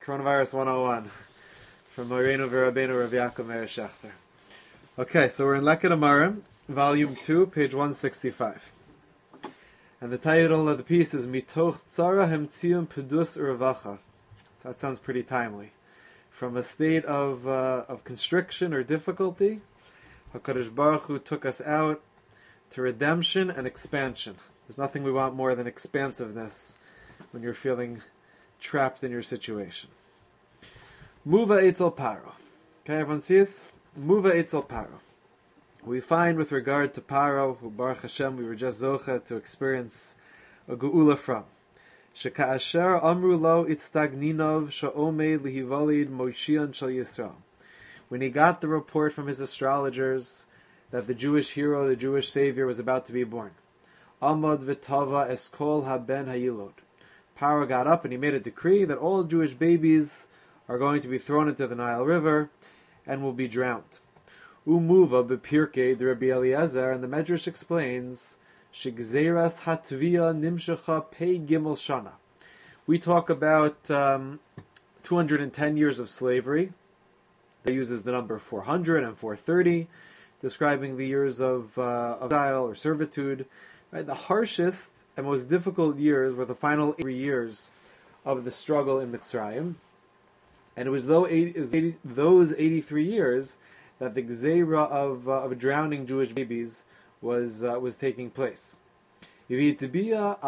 Coronavirus 101 from Moreno V'Rabbeinu Rav Yaakov Meir Shechter. Okay, so we're in Leket Amarim, Volume 2, page 165. And the title of the piece is Mitoch Tzara Hemtzion Pedus Uravacha. So that sounds pretty timely. From a state of constriction or difficulty, HaKadosh Baruch Hu took us out to redemption and expansion. There's nothing we want more than expansiveness when you're feeling trapped in your situation. Muva Eitzel Paro. Okay, everyone see this? Muva Eitzel Paro. We find with regard to Paro, who Baruch Hashem, we were just zocha to experience a geula from. Sheka'asher amru lo itztagninov sha'omei lihivalid Moshiach shel Yisrael. When he got the report from his astrologers that the Jewish hero, the Jewish savior, was about to be born. Amad v'tava eskol haben hayilod. Paro got up and he made a decree that all Jewish babies are going to be thrown into the Nile River and will be drowned. Umuva bepirkei de Rabbi Eliezer, and the Medrash explains, Shigzeras hatvia nimshacha pei gimel shana. We talk about 210 years of slavery. That uses the number 400 and 430, describing the years of exile or servitude. Right? The harshest and most difficult years were the final 3 years of the struggle in Mitzrayim. And it was those 83 years that the gzeira of drowning Jewish babies was taking place. Alafim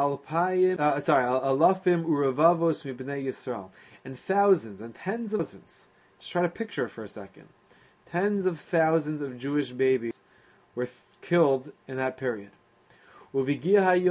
uravavos mibnei Yisrael. And thousands and tens of thousands, just try to picture it for a second, tens of thousands of Jewish babies were killed in that period. So his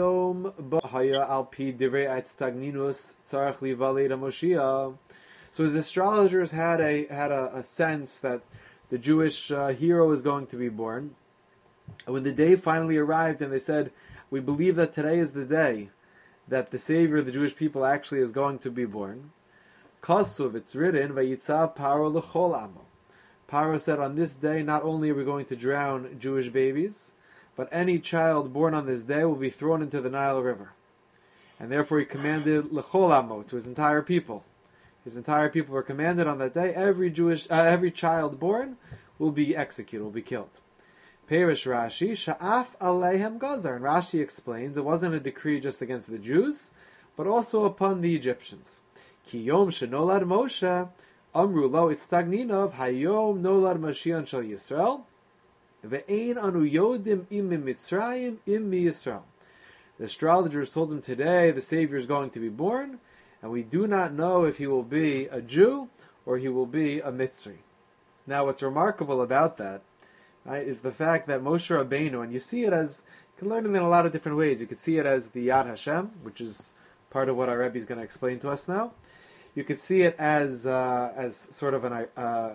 astrologers had a sense that the Jewish hero is going to be born. And when the day finally arrived and they said, we believe that today is the day that the Savior of the Jewish people actually is going to be born, Kasuv, it's written, Vayitzav Paro l'chol amo. Paro said, on this day not only are we going to drown Jewish babies, but any child born on this day will be thrown into the Nile River. And therefore he commanded l'chol amo, to his entire people. His entire people were commanded on that day, every child born will be executed, will be killed. Perish Rashi, Sha'af aleihem gazar. And Rashi explains, it wasn't a decree just against the Jews, but also upon the Egyptians. Ki yom shenolad Moshe, amru lo itztagninov, hayom nolad Mashiach shel Yisrael, ve'ein anu yodim im Mitzrayim im mi Yisrael. The astrologers told him today the Savior is going to be born, and we do not know if he will be a Jew or he will be a Mitzri. Now, what's remarkable about that, right, is the fact that Moshe Rabbeinu, and you see it as, you can learn it in a lot of different ways. You could see it as the Yad Hashem, which is part of what our Rebbe is going to explain to us now. You could see it as sort of an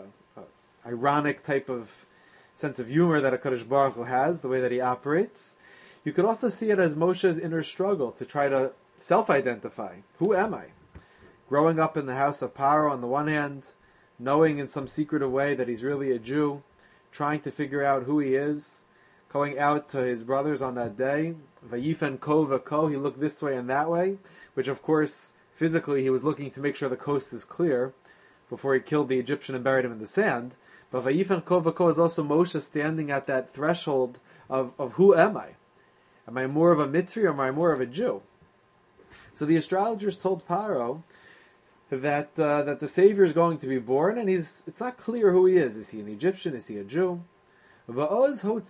ironic type of sense of humor that HaKadosh Baruch Hu has, the way that he operates. You could also see it as Moshe's inner struggle to try to self-identify. Who am I? Growing up in the house of Paro on the one hand, knowing in some secretive way that he's really a Jew, trying to figure out who he is, going out to his brothers on that day. Vayifen ko v'ko, he looked this way and that way, which of course, physically he was looking to make sure the coast is clear before he killed the Egyptian and buried him in the sand. But Vayifen ko v'ko is also Moshe standing at that threshold of who am I? Am I more of a Mitzri or am I more of a Jew? So the astrologers told Paro that the Savior is going to be born, and it's not clear who he is. Is he an Egyptian? Is he a Jew? And Paro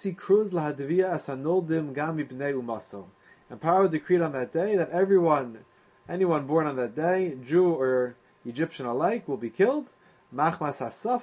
decreed on that day that anyone born on that day, Jew or Egyptian alike, will be killed. Because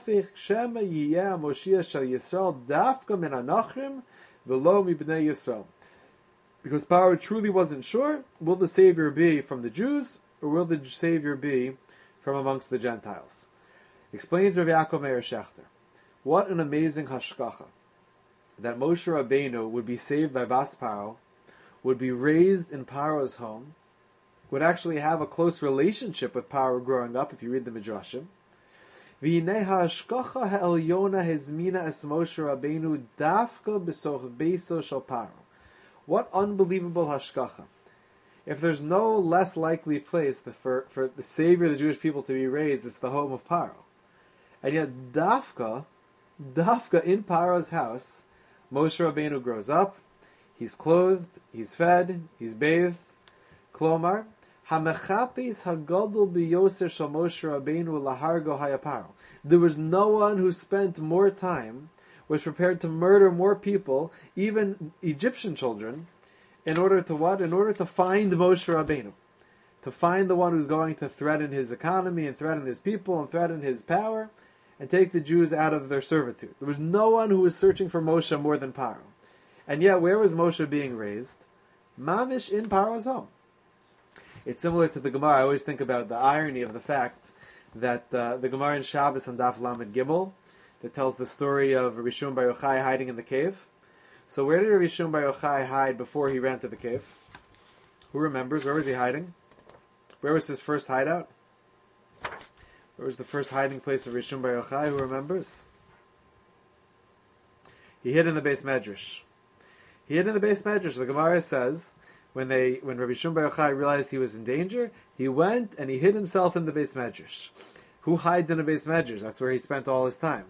Paro truly wasn't sure, will the Savior be from the Jews, or will the Savior be from amongst the Gentiles? Explains Rav Yaakov Meir Shechter. What an amazing hashkacha, that Moshe Rabbeinu would be saved by Bas Paro, would be raised in Paro's home, would actually have a close relationship with Paro growing up, if you read the Midrashim. V'hinei hashkacha ha'elyona hezmina es Moshe Rabbeinu dafka b'soch beiso shel Paro. What unbelievable hashkacha. If there's no less likely place for the savior of the Jewish people to be raised, it's the home of Paro. And yet, Dafka in Paro's house, Moshe Rabbeinu grows up, he's clothed, he's fed, he's bathed. Klomar, Hamechapis Hagadol Biyoser Shal Moshe Rabbeinu Lahargo Hayaparo. There was no one who spent more time, was prepared to murder more people, even Egyptian children, in order to what? In order to find Moshe Rabbeinu. To find the one who's going to threaten his economy and threaten his people and threaten his power and take the Jews out of their servitude. There was no one who was searching for Moshe more than Paro. And yet, where was Moshe being raised? Mamish in Paro's home. It's similar to the Gemara. I always think about the irony of the fact that the Gemara in Shabbos and Daf Lamed Gimel that tells the story of Rabbi Shimon Bar Yochai hiding in the cave. So where did Rabbi Shimon Bar Yochai hide before he ran to the cave? Who remembers? Where was he hiding? Where was his first hideout? Where was the first hiding place of Rabbi Shimon Bar Yochai? Who remembers? He hid in the Beis Medrash. He hid in the Beis Medrash. The Gemara says when Rabbi Shimon Bar Yochai realized he was in danger, he went and he hid himself in the Beis Medrash. Who hides in the Beis Medrash? That's where he spent all his time.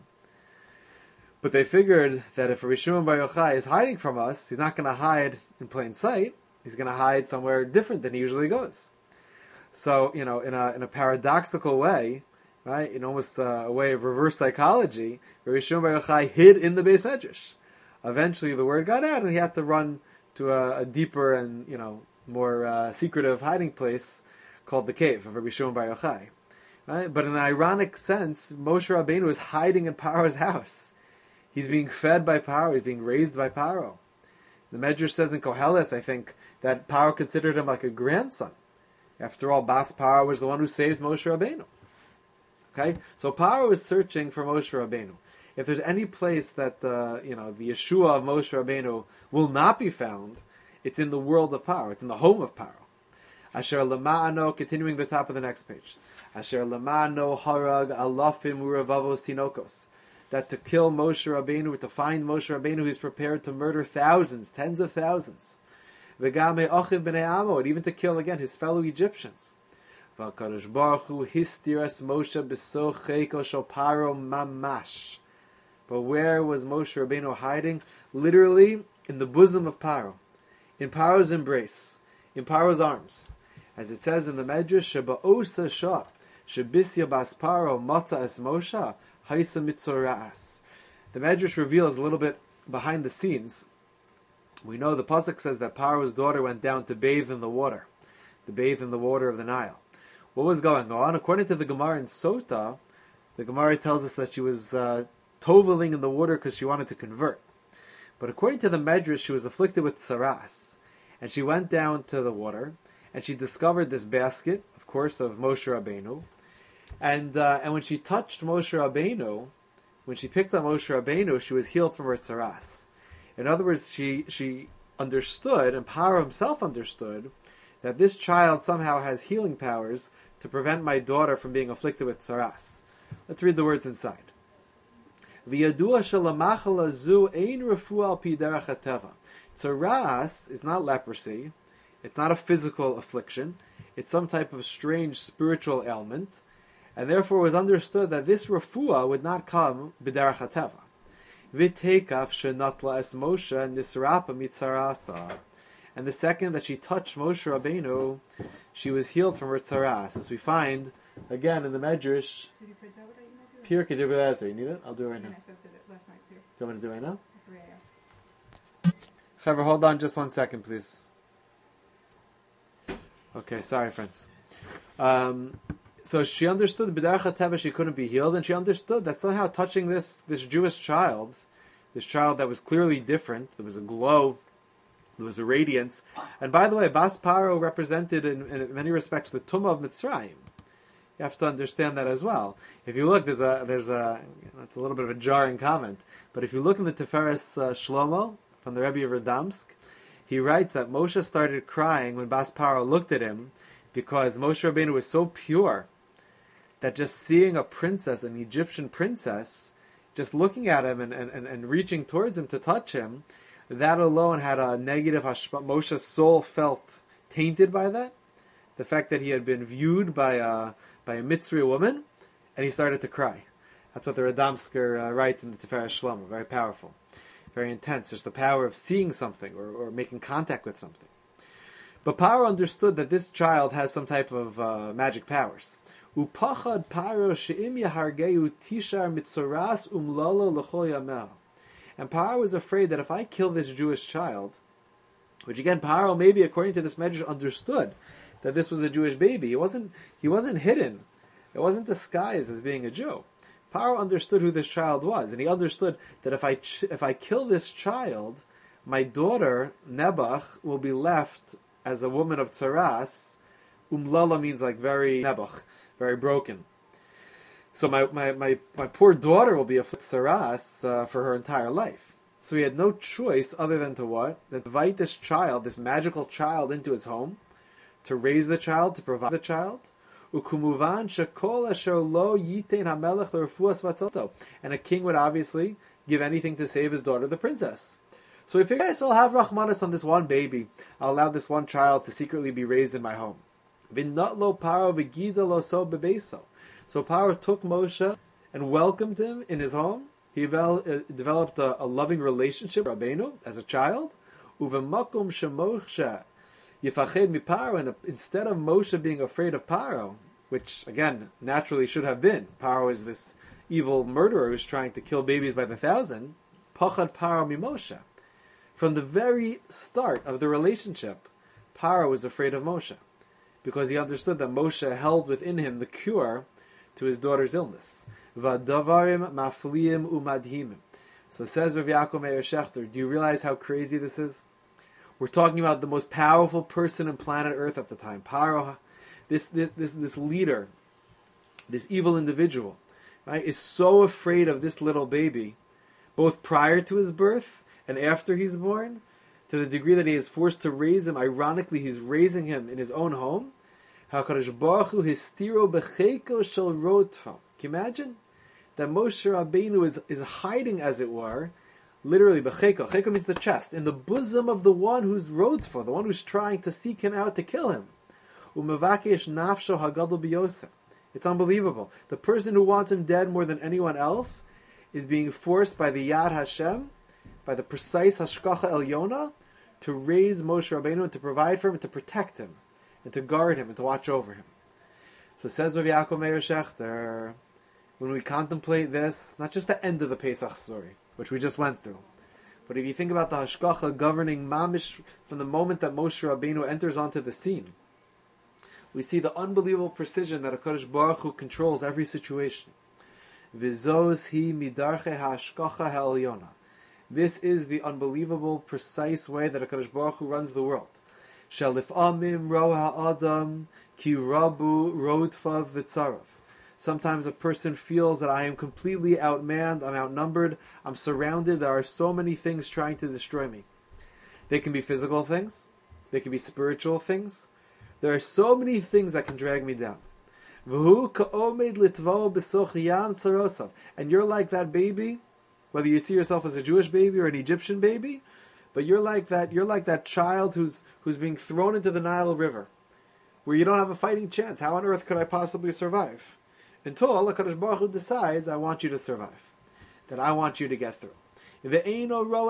But they figured that if Rabbi Shimon Bar Yochai is hiding from us, he's not going to hide in plain sight. He's going to hide somewhere different than he usually goes. So, in a paradoxical way, right, in almost a way of reverse psychology, Rabbi Shimon Bar Yochai hid in the Beis Medrash. Eventually, the word got out, and he had to run to a deeper and more secretive hiding place called the cave of Rabbi Shimon Bar Yochai. Right? But in an ironic sense, Moshe Rabbeinu is hiding in Paro's house. He's being fed by Paro. He's being raised by Paro. The Medrash says in Koheles, I think, that Paro considered him like a grandson. After all, Bas Paro was the one who saved Moshe Rabbeinu. Okay, so Paro is searching for Moshe Rabbeinu. If there's any place that the Yeshua of Moshe Rabbeinu will not be found, it's in the world of Paro. It's in the home of Paro. Asher lema'ano, continuing the top of the next page. Asher lema'ano harag alafim uravavos tinokos. That to kill Moshe Rabbeinu, to find Moshe Rabbeinu, he's prepared to murder thousands, tens of thousands. V'gamei ochiv b'nei amo, and even to kill again his fellow Egyptians. V'akadosh Baruch Hu histiras Moshe b'socheko shel Paro mamash. But where was Moshe Rabbeinu hiding? Literally in the bosom of Paro, in Paro's embrace, in Paro's arms, as it says in the Medrash, "Sheba'osa shah, shebisya bas Paro matza es Moshe." The Medrash reveals a little bit behind the scenes. We know the pasuk says that Paro's daughter went down to bathe in the water, of the Nile. What was going on? According to the Gemara in Sota, the Gemara tells us that she was toveling in the water because she wanted to convert. But according to the Medrash, she was afflicted with tsaras, and she went down to the water, and she discovered this basket, of course, of Moshe Rabbeinu. And when she touched Moshe Rabbeinu, when she picked up Moshe Rabbeinu, she was healed from her tsaras. In other words, she understood, and Paro himself understood, that this child somehow has healing powers to prevent my daughter from being afflicted with tsaras. Let's read the words inside. Tsaras is not leprosy. It's not a physical affliction. It's some type of strange spiritual ailment. And therefore it was understood that this refuah would not come b'derech hateva. V'teikaf shenatla es Moshe nisrapa mitzarasa. And the second that she touched Moshe Rabbeinu, she was healed from her tzaras. As we find, again, in the Medrash, Did you print out what I emailed you? Pierre, could you do that? You need it? I'll do it right now. And I sent it last night too. Do you want me to do it right now? Yeah. Trevor, hold on just 1 second, please. Okay, sorry, friends. So she understood b'derech hateva she couldn't be healed, and she understood that somehow touching this Jewish child, this child that was clearly different, there was a glow, there was a radiance. And by the way, Bas Paro represented in many respects the Tumah of Mitzrayim. You have to understand that as well. If you look, there's a it's a little bit of a jarring comment, but if you look in the Tiferes Shlomo from the Rebbe of Radomsk, he writes that Moshe started crying when Bas Paro looked at him because Moshe Rabbeinu was so pure that just seeing a princess, an Egyptian princess, just looking at him and reaching towards him to touch him, that alone had a negative hashpah. Moshe's soul felt tainted by that, the fact that he had been viewed by a Mitzri woman, and he started to cry. That's what the Radomsker writes in the Tiferes Shlomo. Very powerful, very intense. There's the power of seeing something or making contact with something. But Paro understood that this child has some type of magic powers. Upachad Paro she'im yahargeu tishar mitzoras umlalo l'chol yameh. And Paro was afraid that if I kill this Jewish child, which again Paro maybe according to this medrash understood that this was a Jewish baby. He wasn't hidden. It wasn't disguised as being a Jew. Paro understood who this child was, and he understood that if I kill this child, my daughter Nebuch will be left as a woman of tzaras. Umlala means like very Nebuch, very broken. So my poor daughter will be a tzaras for her entire life. So he had no choice other than to what? That invite this child, this magical child, into his home, to raise the child, to provide the child. And a king would obviously give anything to save his daughter, the princess. So he figured, yes, I'll have Rachmanis on this one baby. I'll allow this one child to secretly be raised in my home. So Paro took Moshe and welcomed him in his home. He developed a loving relationship with Rabbeinu as a child. Yifached mi Paro, and instead of Moshe being afraid of Paro, which again naturally should have been, Paro is this evil murderer who's trying to kill babies by the thousand. Pachad Paro mi Moshe. From the very start of the relationship, Paro was afraid of Moshe because he understood that Moshe held within him the cure to his daughter's illness. V'adavarim mafliim umadhimim. So says Rav Yaakov Meir Shechter, do you realize how crazy this is? We're talking about the most powerful person on planet Earth at the time, Paro. This leader, this evil individual, right, is so afraid of this little baby, both prior to his birth and after he's born, to the degree that he is forced to raise him. Ironically, he's raising him in his own home. HaKadosh Baruch Hu histiro b'cheiko shel rotfa. Can you imagine that Moshe Rabbeinu is hiding, as it were, literally, b'cheiko. Cheiko means the chest, in the bosom of the one who's rotfa, the one who's trying to seek him out to kill him. Umevakesh nafsho hagadol b'yoseh. It's unbelievable. The person who wants him dead more than anyone else is being forced by the Yad Hashem, by the precise Hashkacha Elyona, to raise Moshe Rabbeinu and to provide for him and to protect him and to guard him and to watch over him. So says Rav Yaakov Meir Shechter, when we contemplate this, not just the end of the Pesach story, which we just went through, but if you think about the Hashkacha governing Mamish from the moment that Moshe Rabbeinu enters onto the scene, we see the unbelievable precision that HaKadosh Baruch Hu controls every situation. V'zos hi midarche ha'ashkacha ha'elyona. This is the unbelievable, precise way that HaKadosh Baruch Hu runs the world. Shelif amim ro ha'adam ki rabu rodfav v'tzarav. Sometimes a person feels that I am completely outmanned, I'm outnumbered, I'm surrounded, there are so many things trying to destroy me. They can be physical things, they can be spiritual things. There are so many things that can drag me down. And you're like that baby, whether you see yourself as a Jewish baby or an Egyptian baby, but you're like that child who's being thrown into the Nile River, where you don't have a fighting chance. How on earth could I possibly survive? Until HaKadosh Baruch Hu decides, I want you to survive, that I want you to get through. You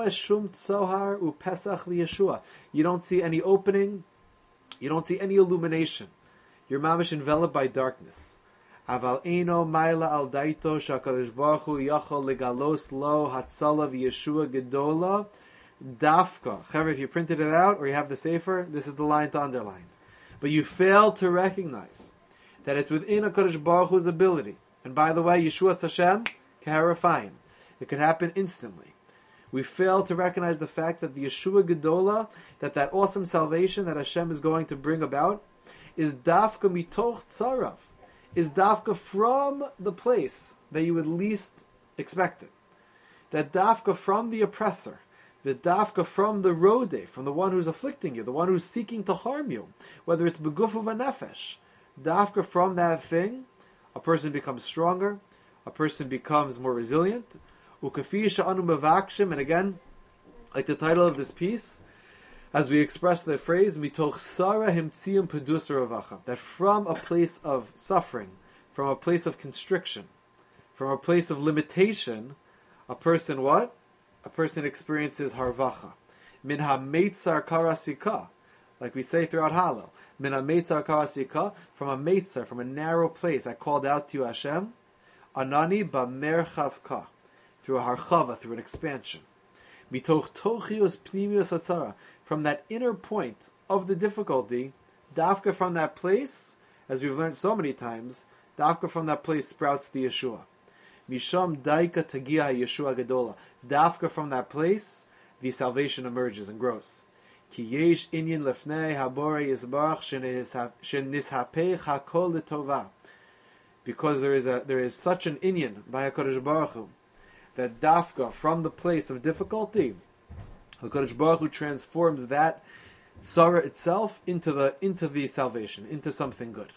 don't see any opening, you don't see any illumination. You're mamish enveloped by darkness. Aval eino maila al daito shakadosh baruch hu yachol legalos lo hatzala v'yeshua gedola dafka. Chaver, if you printed it out or you have the sefer, this is the line to underline. But you fail to recognize that it's within HaKadosh Baruch Hu's ability. And by the way, Yeshua Hashem, Keharafayim. It could happen instantly. We fail to recognize the fact that the Yeshua Gedola, that awesome salvation that Hashem is going to bring about, is dafka mitoch tzarav, is dafka from the place that you would least expect it. That dafka from the oppressor, the dafka from the rodeh, from the one who's afflicting you, the one who's seeking to harm you, whether it's begufu v'nefesh, dafka from that thing, a person becomes stronger, a person becomes more resilient. And again, like the title of this piece, As we express the phrase, mitoch tzara himtzium pedus ravacha, that from a place of suffering, from a place of constriction, from a place of limitation, a person what? A person experiences harvacha. Min ha-meitzar karasika, like we say throughout Hallel. Min ha-meitzar karasika, from a meitzar, from a narrow place, I called out to you, Hashem, anani ba-merchavka, through a harchava, through an expansion. Mitoch tochios pnimios hatzara, from that inner point of the difficulty, dafka from that place, as we've learned so many times, dafka from that place sprouts the Yeshua. Misham daika tagia Yeshua gadola. Dafka from that place, the salvation emerges and grows. Ki yesh inyan lefnei habore yizbarach shenishapech hakol letova. Because there is such an inyan by HaKadosh Baruch Hu, that dafka from the place of difficulty, HaKadosh Baruch Hu transforms that sorrow itself into the salvation, into something good.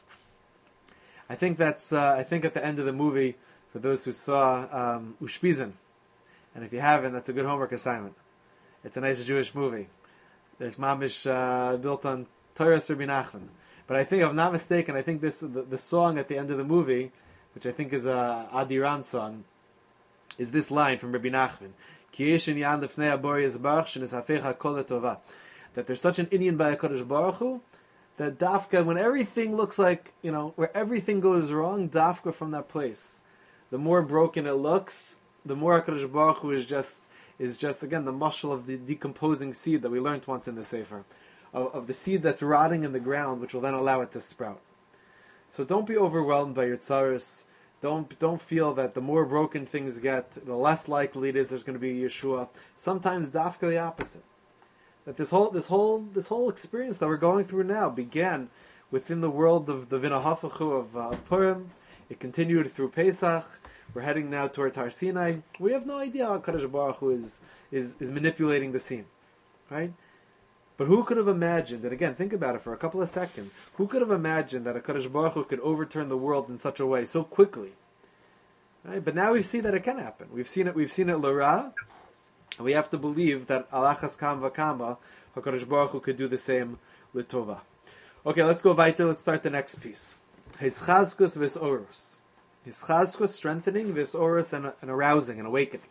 I think at the end of the movie, for those who saw Ushpizin, and if you haven't, that's a good homework assignment. It's a nice Jewish movie. There's mamish built on Torah Rabbi Nachman. But I think, if I'm not mistaken, I think the song at the end of the movie, which I think is a Adiran song, is this line from Rabbi Nachman: Ki yesh inyan lefnei habori yizbarach shenishapech hakol letova. That there's such an inyan by HaKadosh Baruch Hu, that dafka, when everything looks like, where everything goes wrong, dafka from that place, the more broken it looks, the more HaKadosh Baruch Hu is just again the mashal of the decomposing seed that we learned once in the Sefer, of the seed that's rotting in the ground, which will then allow it to sprout. So don't be overwhelmed by your tzaros. Don't feel that the more broken things get, the less likely it is there's going to be a Yeshua. Sometimes dafka the opposite. That this whole experience that we're going through now began within the world of the Vinahafachu of Purim. It continued through Pesach. We're heading now towards Har Sinai. We have no idea how Kadosh Baruch Hu is manipulating the scene, right? But who could have imagined? And again, think about it for a couple of seconds. Who could have imagined that a Kadosh Baruch Hu could overturn the world in such a way so quickly? Right? But now we see that it can happen. We've seen it l'ra, and we have to believe that alachas kam v'kama, HaKadosh Baruch Hu could do the same l'tova. Okay, let's go weiter. Let's start the next piece. Hischazkus v'sorus. Hischazkus, strengthening, v'sorus, and arousing, and awakening.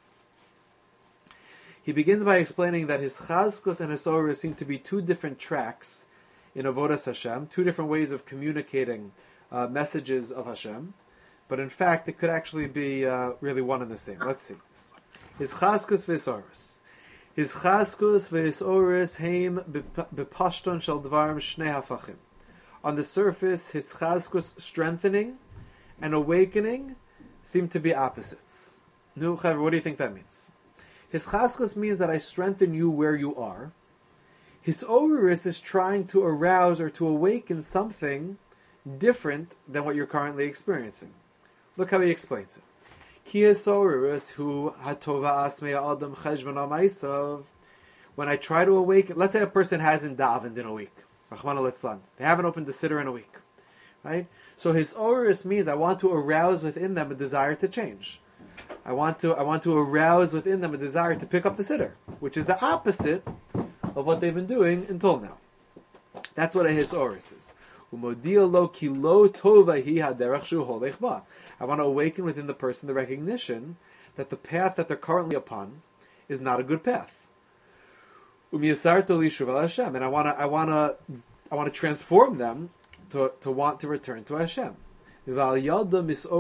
He begins by explaining that hischazkus and hisorus seem to be two different tracks in Avodas Hashem, two different ways of communicating messages of Hashem, but in fact it could actually be really one and the same. Let's see. Hischazkus v'hisorus. Hischazkus v'hisorus heim b'pashton shel dvarim shnei hafachim. On the surface, hischazkus, strengthening, and awakening seem to be opposites. Nu, Chaver, what do you think that means? Hischazkus means that I strengthen you where you are. Hisorus is trying to arouse or to awaken something different than what you're currently experiencing. Look how he explains it. Ki hisorus hu hatova asmei adam cheshvan amaisav. When I try to awaken, let's say a person hasn't davened in a week. Rachmana litzlan. They haven't opened the siddur in a week. Right? So hisorus means I want to arouse within them a desire to change. I want to arouse within them a desire to pick up the siddur, which is the opposite of what they've been doing until now. That's what a hisorus is. I want to awaken within the person the recognition that the path that they're currently upon is not a good path. And I want to transform them to want to return to Hashem. I want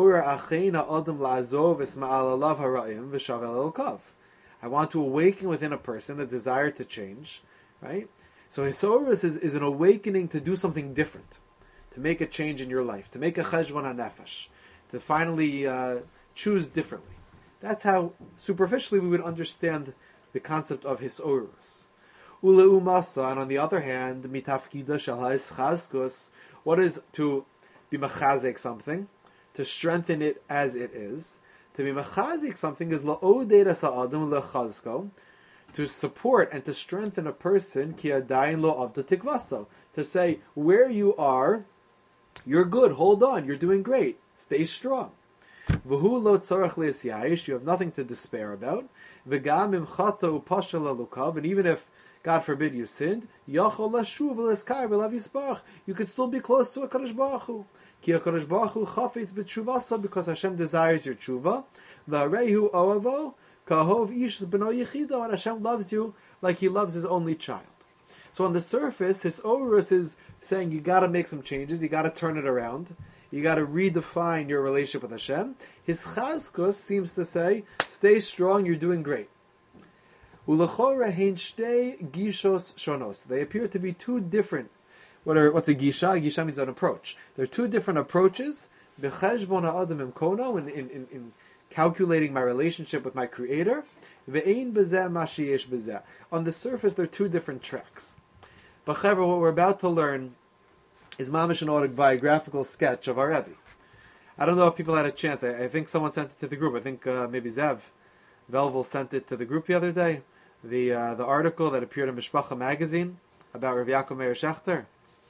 to awaken within a person a desire to change, right? So hisorus is an awakening to do something different, to make a change in your life, to make a cheshvan hanefesh, to finally choose differently. That's how superficially we would understand the concept of hisorus. And on the other hand, mitafkida shel hischazkus, what is to be machazek something, to strengthen it as it is. To be machazek something is la'odei sa'adam lechazko, to support and to strengthen a person, ki adayin lo avda tikvaso, to say, where you are, you're good, hold on, you're doing great, stay strong. V'hu lo tzorach le'esyayish, you have nothing to despair about. V'gam imchata upashal alukav, and even if God forbid you sinned, Yachol Lashuv L'Eskar V'Lav Yisbach. You could still be close to a Kadosh Baruch Hu. Ki HaKadosh Baruch Hu Chafetz B'Tshuvasa, because Hashem desires your tshuva. V'Arehu Oavo Kahov Ish B'no Yechido, and Hashem loves you like He loves His only child. So on the surface, His Orus is saying you got to make some changes, you got to turn it around, you got to redefine your relationship with Hashem. His Chazkus seems to say, stay strong, you're doing great. Ulachora hein shtei gishos shonos. They appear to be two different. What's a gisha? A gisha means an approach. There are two different approaches. B'cheshbon ha'adam imkono, in calculating my relationship with my Creator. Ve'ein b'zeh ma sheyesh b'zeh. On the surface, there are two different tracks. But Chaver, what we're about to learn is mamish an autobiographical sketch of our Rebbe. I don't know if people had a chance. I think someone sent it to the group. I think maybe Zev Velvel sent it to the group the other day. The article that appeared in Mishpacha magazine about Rav Yaakov Meir Shechter.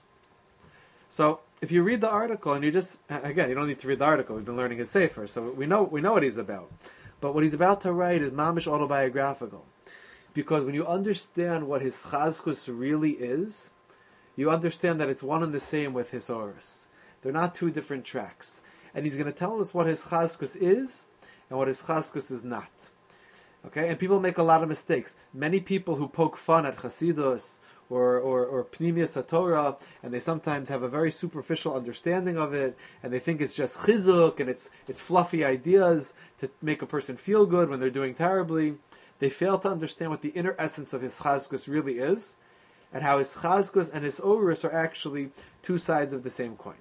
So if you read the article, and you don't need to read the article. We've been learning his sefer, so we know what he's about. But what he's about to write is mamish autobiographical, because when you understand what his chazkus really is, you understand that it's one and the same with his Horus. They're not two different tracks, and he's going to tell us what his chazkus is and what his chazkus is not. Okay, and people make a lot of mistakes. Many people who poke fun at Chasidus or Pnimius HaTorah, and they sometimes have a very superficial understanding of it, and they think it's just chizuk, and it's fluffy ideas to make a person feel good when they're doing terribly. They fail to understand what the inner essence of his chazkus really is, and how his chazkus and his orus are actually two sides of the same coin.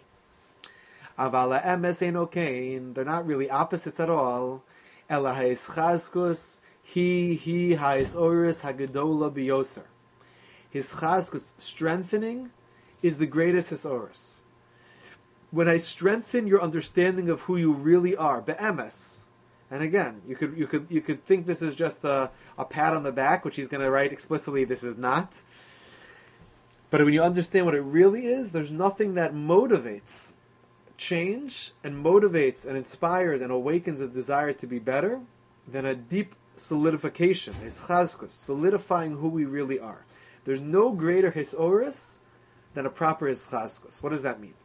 Avala emes eino kain, they're not really opposites at all. Ela ha'is chazkus, he ha'is orus ha'gedola biyoser. His chazkus, strengthening, is the greatest his orus. When I strengthen your understanding of who you really are, be'emes, and again, you could think this is just a pat on the back, which he's going to write explicitly. This is not. But when you understand what it really is, there's nothing that motivates change and motivates and inspires and awakens a desire to be better than a deep solidification, his chazkus, solidifying who we really are. There's no greater hisorus than a proper his chazkus. What does that mean?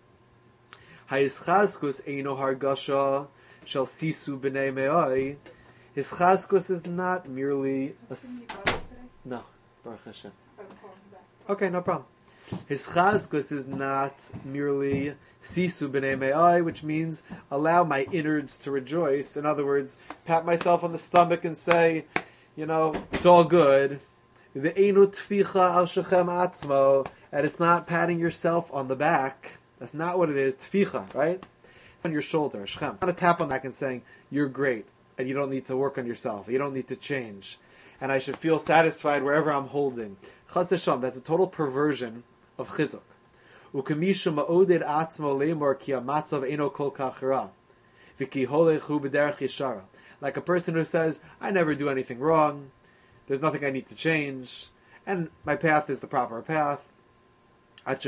His chazkus eino hargasha shall sisu b'nei me'oi. His chazkus is not merely a... No, Baruch Hashem. Okay, no problem. His chazkus is not merely sisu b'nei me'ai, which means allow my innards to rejoice. In other words, pat myself on the stomach and say, it's all good. Ve'enu tficha al shechem atzmo, and it's not patting yourself on the back. That's not what it is. Tficha, right? It's on your shoulder, shechem. Not a tap on the back and saying, you're great, and you don't need to work on yourself. You don't need to change. And I should feel satisfied wherever I'm holding. Chas v'shalom, that's a total perversion of chizuk. U'kamishu ma'oded atzmo leimor ki amatzav eno kol kach ra. V'ki holechu b'derech yishara. Like a person who says, I never do anything wrong. There's nothing I need to change, and my path is the proper path. That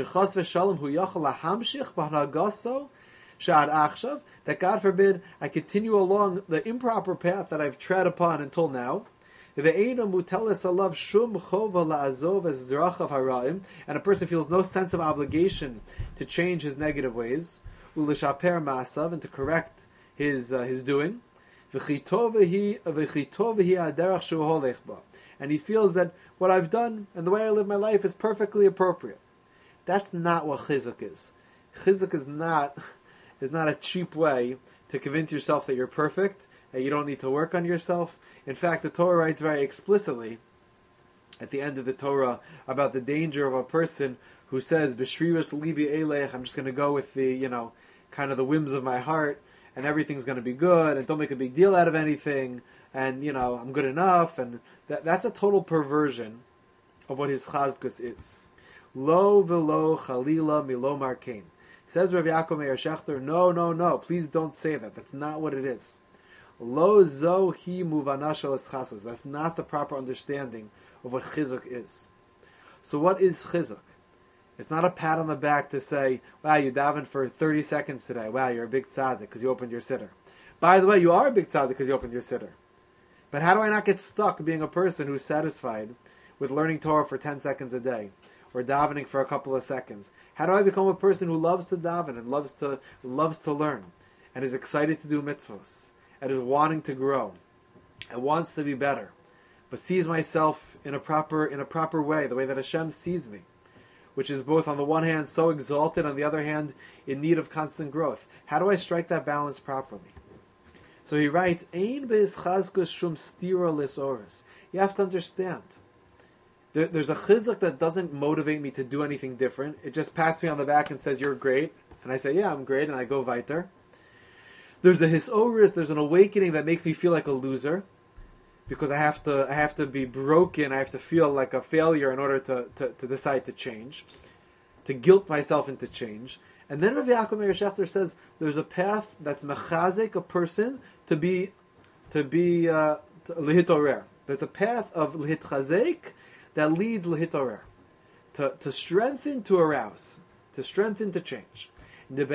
God forbid I continue along the improper path that I've tread upon until now. And a person feels no sense of obligation to change his negative ways, and to correct his doing. And he feels that what I've done and the way I live my life is perfectly appropriate. That's not what chizuk is. Chizuk is not a cheap way to convince yourself that you're perfect and you don't need to work on yourself. In fact, the Torah writes very explicitly at the end of the Torah about the danger of a person who says, "B'shrirus libi elech," I'm just going to go with the, kind of the whims of my heart, and everything's going to be good, and don't make a big deal out of anything, and, I'm good enough, and that's a total perversion of what his chazkus is. Lo velo chalila milo markein. Says Rav Yaakov Meir Shechter, no, please don't say that. That's not what it is. Lo zo hi muvana shel chazkus. That's not the proper understanding of what chizuk is. So what is chizuk? It's not a pat on the back to say, wow, you davened for 30 seconds today. Wow, you're a big tzaddik because you opened your siddur. By the way, you are a big tzaddik because you opened your siddur. But how do I not get stuck being a person who's satisfied with learning Torah for 10 seconds a day, or davening for a couple of seconds? How do I become a person who loves to daven and loves to learn, and is excited to do mitzvos, and is wanting to grow, and wants to be better, but sees myself in a proper way, the way that Hashem sees me, which is both on the one hand so exalted, on the other hand in need of constant growth? How do I strike that balance properly? So he writes, Ein be'ischazkus shum stira lisoris. You have to understand. There's a chizuk that doesn't motivate me to do anything different. It just pats me on the back and says, you're great. And I say, yeah, I'm great, and I go weiter. There's a hisoris, there's an awakening that makes me feel like a loser, because I have to be broken, I have to feel like a failure in order to decide to change, to guilt myself into change. And then Rav Yaakov Meir Shechter says there's a path that's mechazik a person to be lihitorer. There's a path of lihitchazek that leads lihitorer, to strengthen, to arouse, to strengthen, to change. Like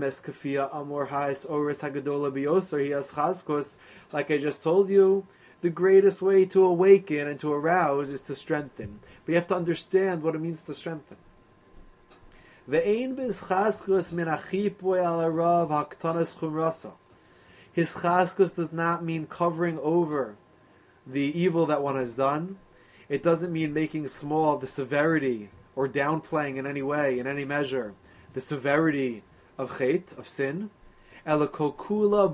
I just told you, the greatest way to awaken and to arouse is to strengthen. But you have to understand what it means to strengthen. His chaskus does not mean covering over the evil that one has done. It doesn't mean making small the severity or downplaying in any way, in any measure, the severity of chet, of sin. Strengthening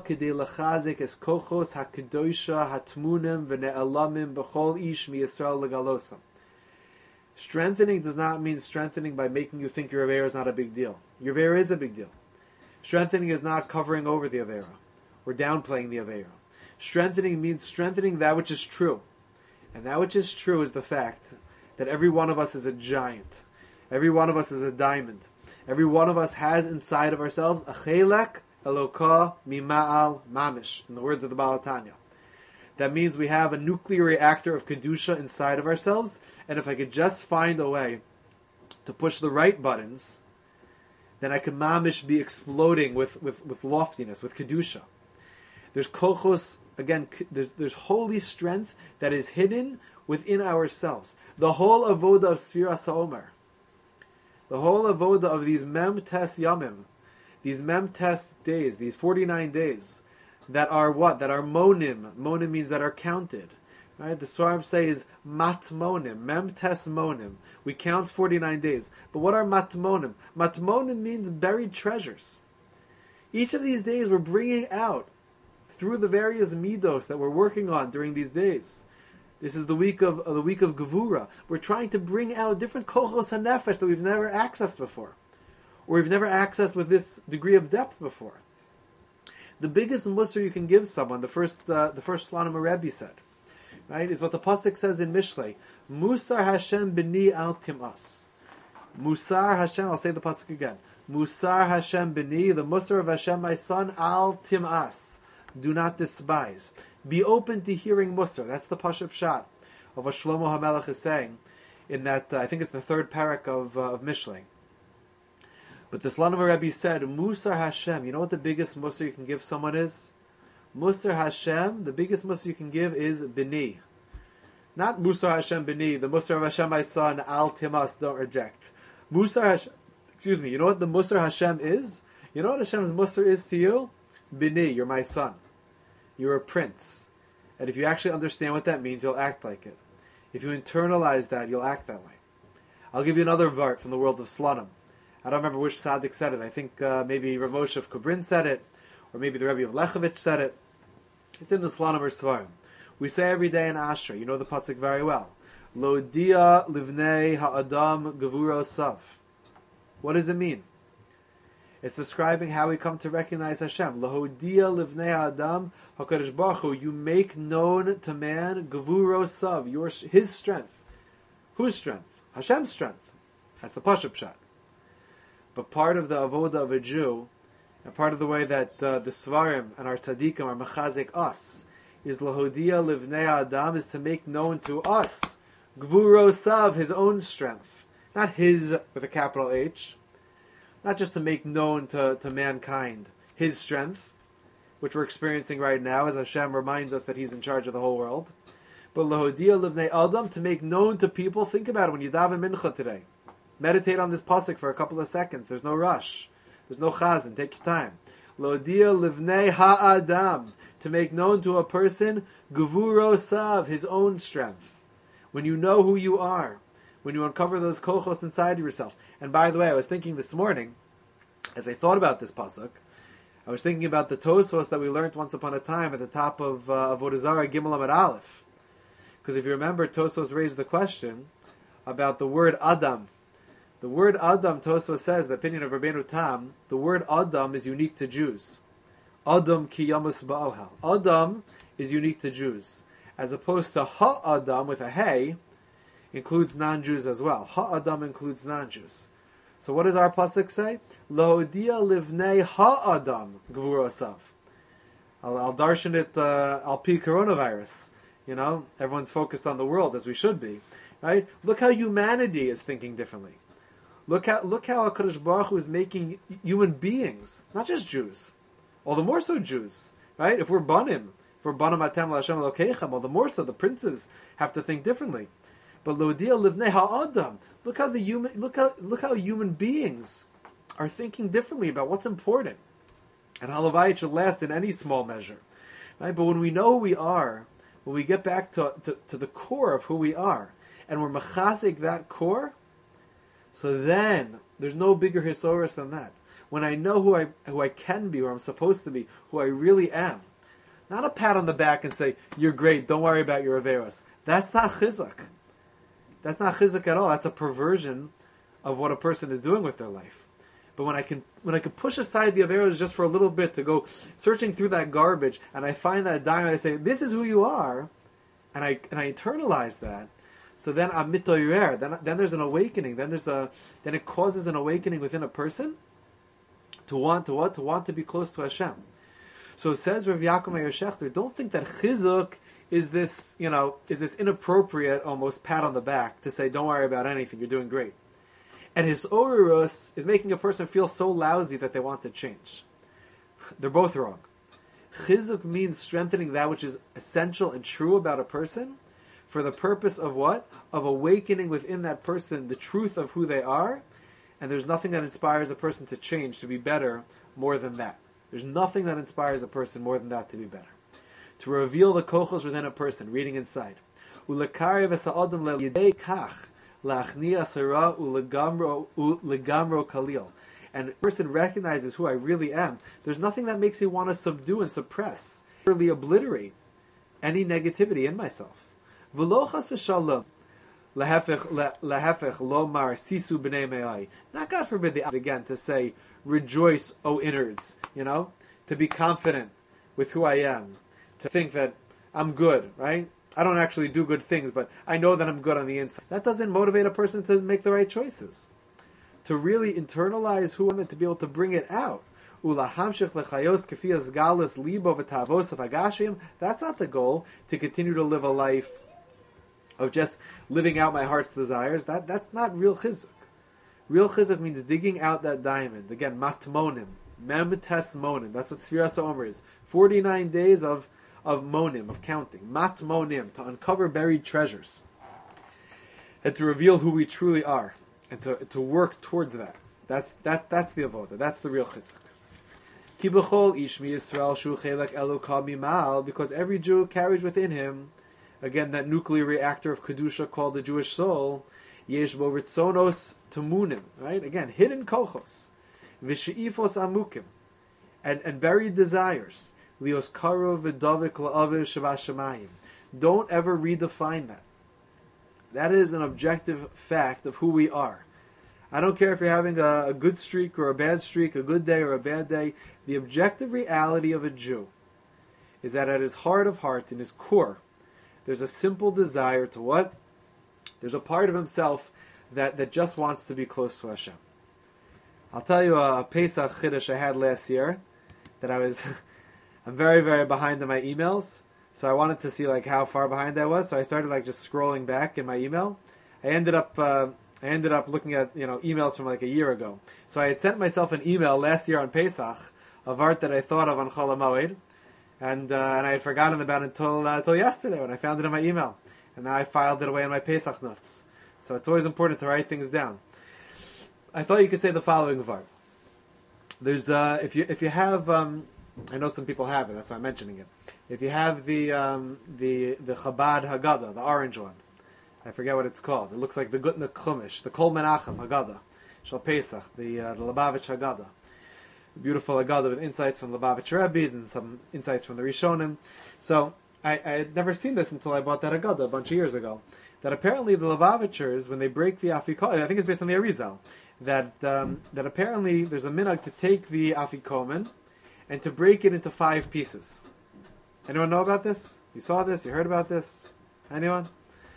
does not mean strengthening by making you think your Avera is not a big deal. Your Avera is a big deal. Strengthening is not covering over the Avera or downplaying the Avera. Strengthening means strengthening that which is true. And that which is true is the fact that every one of us is a giant. Every one of us is a diamond. Every one of us has inside of ourselves a chelek elokah mima'al mamish, in the words of the Baal Tanya. That means we have a nuclear reactor of Kedusha inside of ourselves, and if I could just find a way to push the right buttons, then I could mamish be exploding with loftiness, with Kedusha. There's kochos, again, there's holy strength that is hidden within ourselves. The whole avoda of Sfiras HaOmer, the whole avoda of these mem tes yamim, these mem tes days, these 49 days, that are what? That are monim. Monim means that are counted. Right? The Svarim say is matmonim, mem tes monim. We count 49 days. But what are matmonim? Matmonim means buried treasures. Each of these days we're bringing out, through the various midos that we're working on during these days. This is the week of Gevura. We're trying to bring out different kochos hanefesh that we've never accessed before, or we've never accessed with this degree of depth before. The biggest musar you can give someone, the first Shlomo Rebbe said, right, is what the pasuk says in Mishlei: Musar Hashem b'ni al tim'as. Musar Hashem. I'll say the pasuk again. Musar Hashem b'ni, the musar of Hashem, my son, al tim'as. Do not despise. Be open to hearing musar. That's the pashup shot of what Shlomo HaMelech is saying in that, I think it's the third parak of Mishlei. But the Shlomo Rebbe said, Musar Hashem, you know what the biggest musar you can give someone is? Musar Hashem, the biggest musar you can give is b'ni. Not Musar Hashem b'ni, the musar of Hashem, my son, al timas, don't reject. Musar Hashem, you know what the musar Hashem is? You know what Hashem's musar is to you? B'ni, you're my son. You're a prince. And if you actually understand what that means, you'll act like it. If you internalize that, you'll act that way. I'll give you another vart from the world of Slonim. I don't remember which tzaddik said it. I think maybe Rav Moshe of Kobrin said it, or maybe the Rebbe of Lechovitch said it. It's in the Slonim or Svarim. We say every day in Asher, you know the pasuk very well. Lo dia livnei ha'adam gevuro sav. What does it mean? It's describing how we come to recognize Hashem. Lahodia livnei ha'adam hakadosh baruch hu. You make known to man gevuro sav, his strength. Whose strength? Hashem's strength. That's the pashup shot. But part of the avoda of a Jew, and part of the way that the Svarim and our tzaddikim are mechazik us, is lahodia livnei adam, is to make known to us gvuro sav, his own strength, not his with a capital H, not just to make known to mankind his strength, which we're experiencing right now as Hashem reminds us that He's in charge of the whole world, But lahodia livnei adam, to make known to people. Think about it when you daven mincha today. Meditate on this pasuk for a couple of seconds. There's no rush. There's no chazan. Take your time. Lahodia livnei ha'adam, to make known to a person gevuro sav, his own strength. When you know who you are, when you uncover those kochos inside yourself. And by the way, I was thinking this morning, as I thought about this pasuk, I was thinking about the Tosfos that we learned once upon a time at the top of Avodah Zarah Gimel Amud Aleph. Because if you remember, Tosfos raised the question about the word Adam. The word Adam, Tosfos says, the opinion of Rabbeinu Tam, the word Adam is unique to Jews. Adam ki yamus ba'ohel. Adam is unique to Jews. As opposed to Ha-Adam with a hey, includes non-Jews as well. Ha-Adam includes non-Jews. So what does our pasuk say? Lahodia livnei ha-Adam gvur osav. I'll darshan it al pi coronavirus. You know, everyone's focused on the world, as we should be. Right? Look how humanity is thinking differently. Look how HaKadosh Baruch Hu is making human beings, not just Jews, all the more so Jews. Right? If we're banim atem l'Hashem Elokeichem, all the more so the princes have to think differently. But Lahodia livnei ha-Adam. Look how human beings are thinking differently about what's important. And halavai, it should last in any small measure. Right? But when we know who we are, when we get back to the core of who we are, and we're machazik that core, so then there's no bigger hisoris than that. When I know who I can be, who I'm supposed to be, who I really am, not a pat on the back and say, you're great, don't worry about your averos. That's not chizuk. That's not chizuk at all. That's a perversion of what a person is doing with their life. But when I can push aside the averos just for a little bit to go searching through that garbage, and I find that diamond, I say, this is who you are, and I internalize that. So then I'm mitoyer. Then there's an awakening. Then it causes an awakening within a person to want to what? To want to be close to Hashem. So it says Rav Yaakov Meir Shechter, don't think that chizuk is this inappropriate, almost pat on the back to say, don't worry about anything, you're doing great. And his orus is making a person feel so lousy that they want to change. They're both wrong. Chizuk means strengthening that which is essential and true about a person for the purpose of what? Of awakening within that person the truth of who they are. And there's nothing that inspires a person to change, to be better, more than that. There's nothing that inspires a person more than that to be better. To reveal the kochos within a person, reading inside. Ulekarev es ha'adam le'yidei kach la'achniya sarah ulegamro kalil. And a person recognizes who I really am. There's nothing that makes me want to subdue and suppress, really obliterate any negativity in myself. V'lo chas v'shalom lahefech lomar sisu b'nei me'ai. Not God forbid again to say, rejoice, O innards. To be confident with who I am. To think that I'm good, right? I don't actually do good things, but I know that I'm good on the inside. That doesn't motivate a person to make the right choices. To really internalize who I'm and to be able to bring it out. That's not the goal, to continue to live a life of just living out my heart's desires. That's not real chizuk. Real chizuk means digging out that diamond. Again, matmonim. Mem tes monim. That's what Sfiras HaOmer is. 49 days of monim, of counting. Mat monim, to uncover buried treasures. And to reveal who we truly are. And to work towards that. That's the avodah. That's the real chizuk. Ki b'chol ish mi Yisrael shu chelek Eloka mimal, because every Jew carries within him, again, that nuclear reactor of Kedusha called the Jewish soul, yesh bo ritzonos temunim, right? Again, hidden kochos. V'she'ifos amukim, and buried desires. Lios karo v'davik la'aviv shabashamayim. Don't ever redefine that. That is an objective fact of who we are. I don't care if you're having a good streak or a bad streak, a good day or a bad day. The objective reality of a Jew is that at his heart of hearts, in his core, there's a simple desire to what? There's a part of himself that just wants to be close to Hashem. I'll tell you a Pesach Chiddush I had last year that I'm very, very behind in my emails. So I wanted to see how far behind I was. So I started just scrolling back in my email. I ended up looking at emails from a year ago. So I had sent myself an email last year on Pesach of art that I thought of on Chol HaMoed, and I had forgotten about it until yesterday when I found it in my email. and now I filed it away in my Pesach notes. So it's always important to write things down. I thought you could say the following var. There's if you have I know some people have it. That's why I'm mentioning it. If you have the Chabad Haggadah, the orange one, I forget what it's called. It looks like the Gutnik Chumash, the Kol Menachem Haggadah, Shal Pesach, the Lubavitch Haggadah. Beautiful Haggadah with insights from Lubavitch Rebbe's and some insights from the Rishonim. So I had never seen this until I bought that Haggadah a bunch of years ago. That apparently the Lubavitchers, when they break the Afikomen, I think it's based on the Arizal, that apparently there's a minhag to take the Afikomen and to break it into 5 pieces. Anyone know about this? You saw this? You heard about this? Anyone?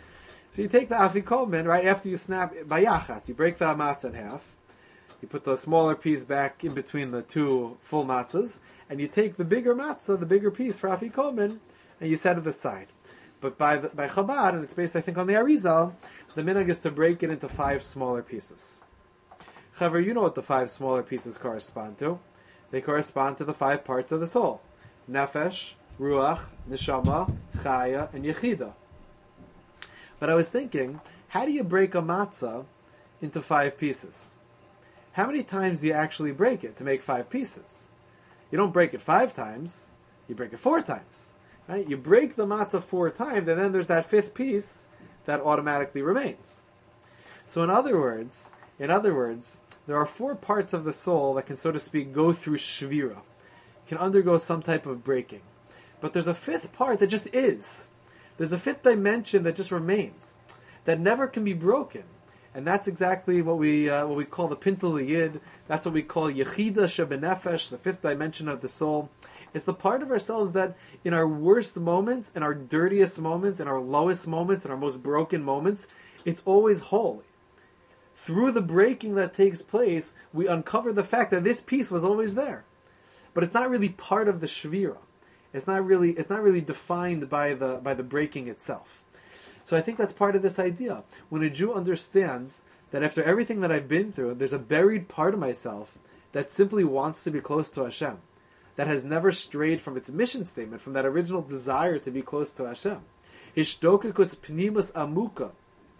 So you take the Afikomen, right after you snap, by Yachatz, you break the matzah in half, you put the smaller piece back in between the 2 full matzahs, and you take the bigger matzah, the bigger piece for Afikomen, and you set it aside. But by Chabad, and it's based, I think, on the Arizal, the minhag is to break it into 5 smaller pieces. However, you know what the 5 smaller pieces correspond to. They correspond to the 5 parts of the soul. Nefesh, Ruach, Neshama, Chaya, and Yechida. But I was thinking, how do you break a matzah into 5 pieces? How many times do you actually break it to make 5 pieces? You don't break it 5 times, you break it 4 times. Right? You break the matzah 4 times, and then there's that 5th piece that automatically remains. So in other words, there are 4 parts of the soul that can, so to speak, go through shvira, can undergo some type of breaking. But there's a 5th part that just is. There's a 5th dimension that just remains, that never can be broken. And that's exactly what we call the Pintel Yid. That's what we call Yechida Shebenefesh, the 5th dimension of the soul. It's the part of ourselves that in our worst moments, in our dirtiest moments, in our lowest moments, in our most broken moments, it's always whole. Through the breaking that takes place, we uncover the fact that this piece was always there. But it's not really part of the Shvira. It's not really defined by the breaking itself. So I think that's part of this idea. When a Jew understands that after everything that I've been through, there's a buried part of myself that simply wants to be close to Hashem, that has never strayed from its mission statement, from that original desire to be close to Hashem. Hishtokikus pnimus amuka,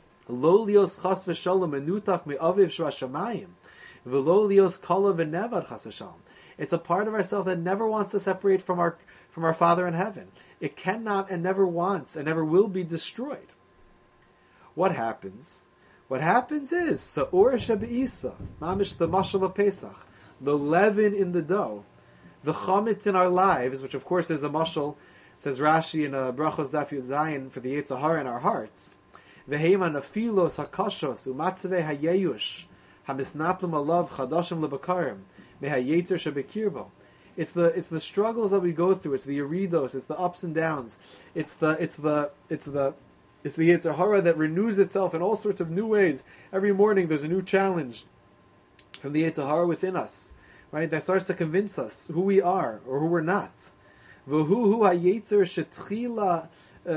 lo lios chas v'shalom menutach me'aviv shva shamayim, v'lo lios kala v'nevad chas v'shalom. It's a part of ourselves that never wants to separate from our Father in heaven. It cannot and never wants and never will be destroyed. What happens? What happens is sa'or shebe'isa, mamish the mashal of Pesach, the leaven in the dough, the chametz in our lives, which of course is a mashal, says Rashi in Brachos Daf Yud Zayin, for the Yetzer Hara in our hearts. V'heima nafilos hakashos umatzvei hayeyush hamisnaplim alav chadashim lebakarim mehayetzer shebekirbo. It's the struggles that we go through. It's the yeridos. It's the ups and downs. It's the Yetzer Hara that renews itself in all sorts of new ways. Every morning there's a new challenge from the Yetzer Hara within us, right? That starts to convince us who we are or who we're not. V'hu hayetzer shetchila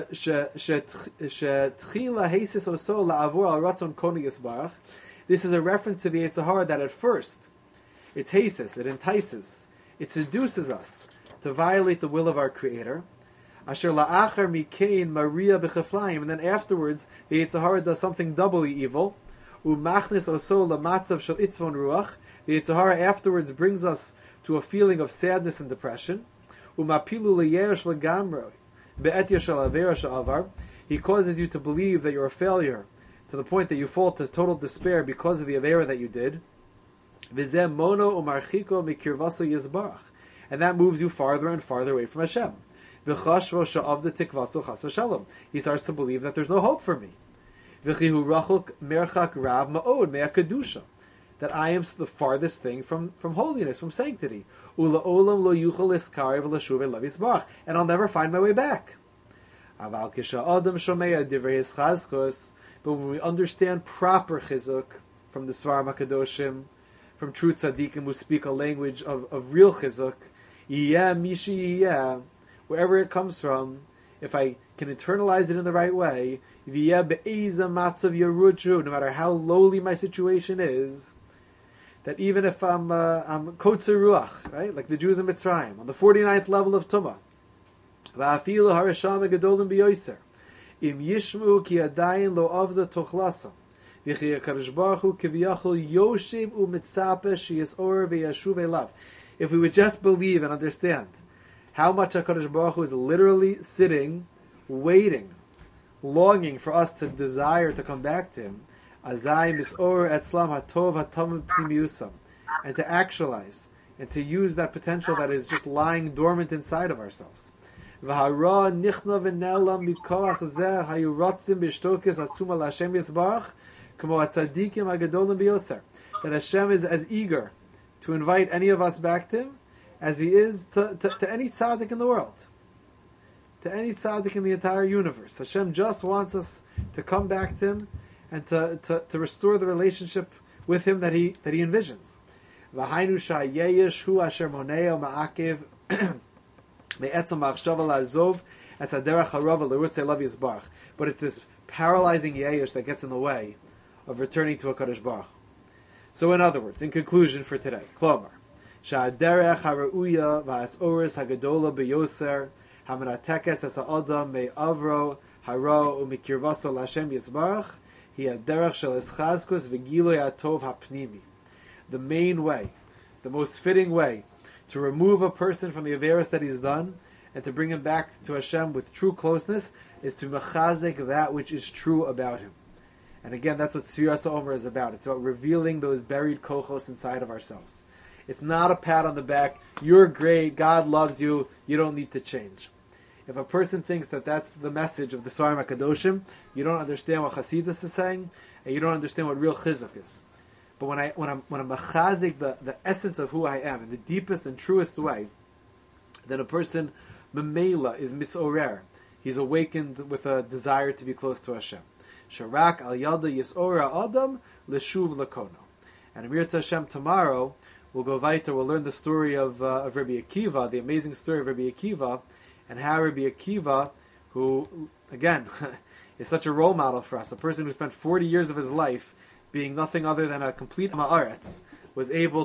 heisis oso la'avor al ratzon koni yisbarach. This is a reference to the Yetzer Hara that at first it's heisis, it entices. It seduces us to violate the will of our Creator. Asher la'achar mikein Maria b'cheflaim, and then afterwards the Yetzer Hara does something doubly evil. Umachnis oso lamatzav shel itzvon ruach. The Yetzer Hara afterwards brings us to a feeling of sadness and depression. Umapilu leyesh legamro be'etya shel avera she'avar. He causes you to believe that you're a failure to the point that you fall to total despair because of the avera that you did. And that moves you farther and farther away from Hashem. He starts to believe that there's no hope for me. That I am the farthest thing from holiness, from sanctity. And I'll never find my way back. But when we understand proper chizuk from the Svarim HaKadoshim, from true tzaddikim who speak a language of real chizuk, wherever it comes from, if I can internalize it in the right way, no matter how lowly my situation is, that even if I'm kotzer ruach, right, like the Jews in Mitzrayim, on the 49th level of Tumah, Im yishmu ki adayin lo avda tochlasa. V'chi HaKadosh Baruch Hu kiviyachol yoshev u'mitzape sheyisor v'yashuv elav. If we would just believe and understand how much HaKadosh Baruch Hu is literally sitting, waiting, longing for us to desire to come back to Him, azay misor etzlam hatov hatamim pnimiusam, and to actualize and to use that potential that is just lying dormant inside of ourselves. V'hara nichna v'ne'elam mikoach zeh hayuratzim b'shtokes atzuma l'Hashem yisbarach kamo atzadikim hagadolim b'yoser. That Hashem is as eager to invite any of us back to Him as He is to any tzaddik in the world, to any tzaddik in the entire universe. Hashem just wants us to come back to Him and to restore the relationship with Him that He envisions. V'hainu sha'yeyesh hu asher moneo ma'akev me'etzam ma'achshava la'azov as haderach harava l'rutzei lav yisbarach. But it's this paralyzing yeyesh that gets in the way of returning to HaKadosh Baruch. So in other words, in conclusion for today, Klomar, sha'aderech ha'ra'uya v'ha'asoris ha'gadola b'yoser ha'meratekes as ha'adam me'avro haro u'mikirvaso l'Hashem yisbarach hi ha'derech shel eschazkus v'giloy ha'tov ha'pnimi. The main way, the most fitting way to remove a person from the averos that he's done and to bring him back to Hashem with true closeness is to mechazek that which is true about him. And again, that's what Sfiras HaOmer is about. It's about revealing those buried kochos inside of ourselves. It's not a pat on the back. You're great. God loves you. You don't need to change. If a person thinks that that's the message of the Svarim HaKadoshim, you don't understand what Hasidus is saying, and you don't understand what real chizuk is. But when I'm machazik the essence of who I am in the deepest and truest way, then a person memela is misorer. He's awakened with a desire to be close to Hashem. Sharak al yada yisora adam leshuv lakono. And Amir Hashem tomorrow we'll go weiter. We'll learn the story of Rabbi Akiva, the amazing story of Rabbi Akiva, and how Rabbi Akiva, who again is such a role model for us, a person who spent 40 years of his life being nothing other than a complete ma'aretz, was able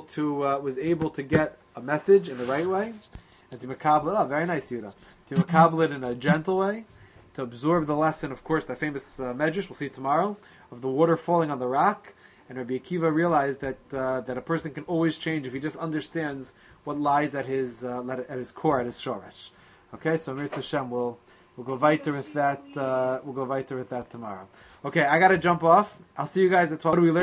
to get a message in the right way, and to makabel it. Oh, very nice, Yuda. To makabel it in a gentle way, to absorb the lesson. Of course, that famous medrash we'll see tomorrow of the water falling on the rock. And Rabbi Akiva realized that a person can always change if he just understands what lies at his core, at his shoresh. Okay, so Mir Hashem we'll go weiter with that. We'll go weiter with that tomorrow. Okay, I got to jump off. I'll see you guys at 12. What do we learn?